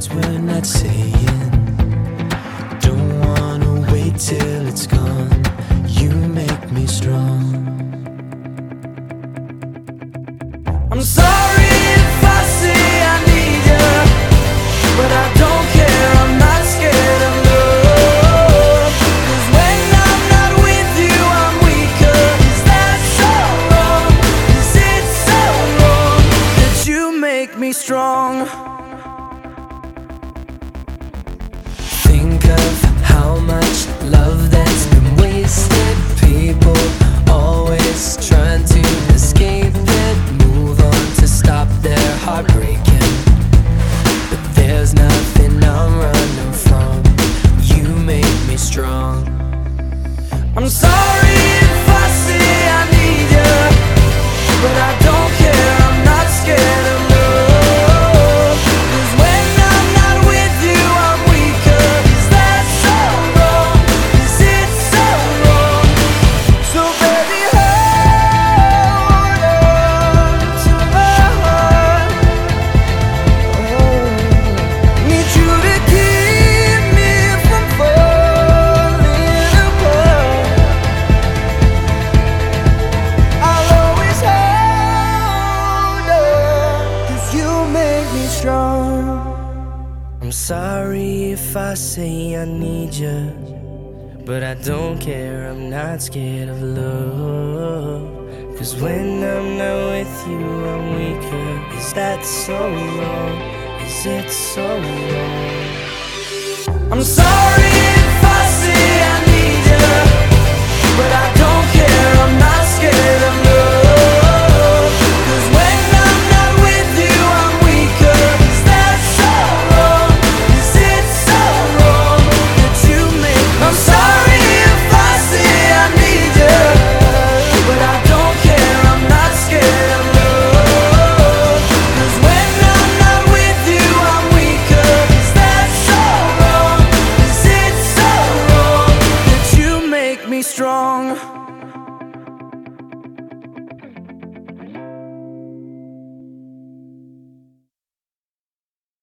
words we're not saying. Don't wanna wait till it's gone. You make me strong. I'm sorry if I say I need you, but I don't care, I'm not scared of love. 'Cause when I'm not with you, I'm weaker. Is that so wrong? Is it so wrong that you make me strong? Think of how much love that's been wasted. People always trying to escape it, move on to stop their heart breaking. But there's nothing I'm running from. You make me strong. I'm sorry if I say I need you, but I don't care, I'm not scared of love. 'Cause when I'm not with you, I'm weaker. Is that so wrong? Is it so wrong? So baby, hold on to my heart. Need you to keep me from falling apart. I'll always hold on, 'cause you make me strong. I'm sorry if I say I need you, but I don't care, I'm not scared of love. 'Cause when I'm not with you, I'm weaker. Is that so wrong? Is it so wrong? I'm sorry if I say I need you, but I don't care, I'm not scared of love. 'Cause when I'm not with you, I'm weaker. Is that so wrong? Is it so wrong that you make me? I'm sorry if I say I need you, but I don't care, I'm not scared of love. 'Cause when I'm not with you, I'm weaker. Is that so wrong? Is it so wrong that you make me strong?